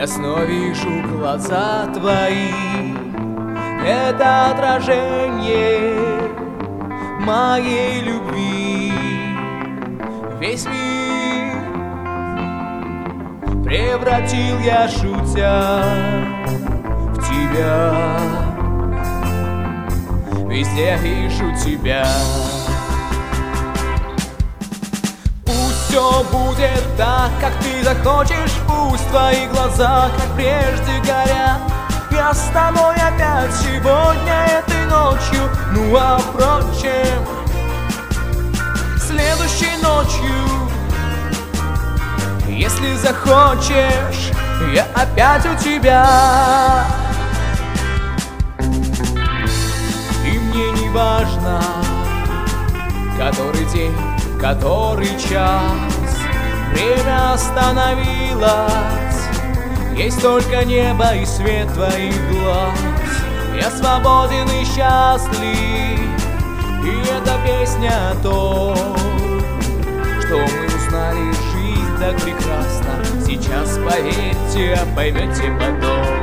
Я снова вижу глаза твои, это отражение моей любви. Весь мир превратил я, шутя, в тебя. Везде вижу тебя. Пусть все будет так, как ты захочешь. Пусть твои глаза, как прежде, горят. Я с тобой опять сегодня, этой ночью. Ну а впрочем, следующей ночью, если захочешь, я опять у тебя. И мне не важно, который день, который час. Время остановилось, есть только небо и свет твоих глаз. Я свободен и счастлив, и эта песня о том, что мы узнали, жизнь так прекрасна. Сейчас поверьте, а поймете потом.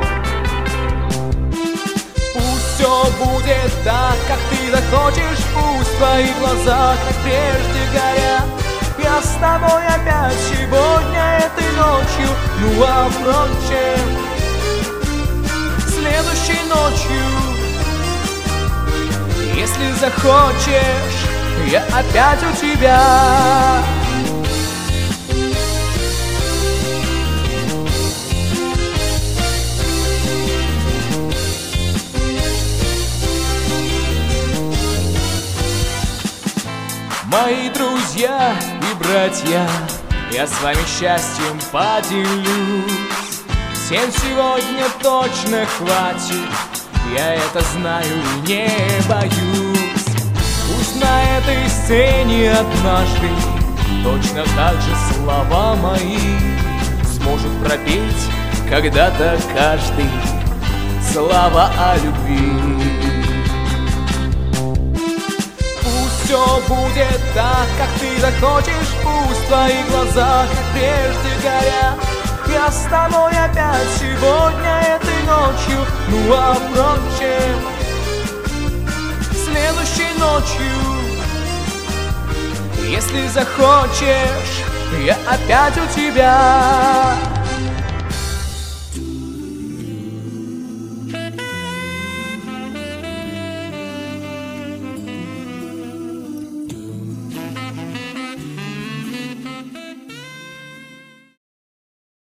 Пусть все будет так, как ты захочешь. Пусть твои глаза, как прежде, горят. Я с тобой опять сегодня, этой ночью. Ну а впрочем, следующей ночью, если захочешь, я опять у тебя. Мои друзья и братья, я с вами счастьем поделюсь. Всем сегодня точно хватит, я это знаю и не боюсь. Пусть на этой сцене однажды точно так же слова мои сможет пропеть когда-то каждый слова о любви. Все будет так, как ты захочешь. Пусть твои глаза, как прежде, горят. Я с тобой опять сегодня, этой ночью. Ну а впрочем, следующей ночью, если захочешь, я опять у тебя.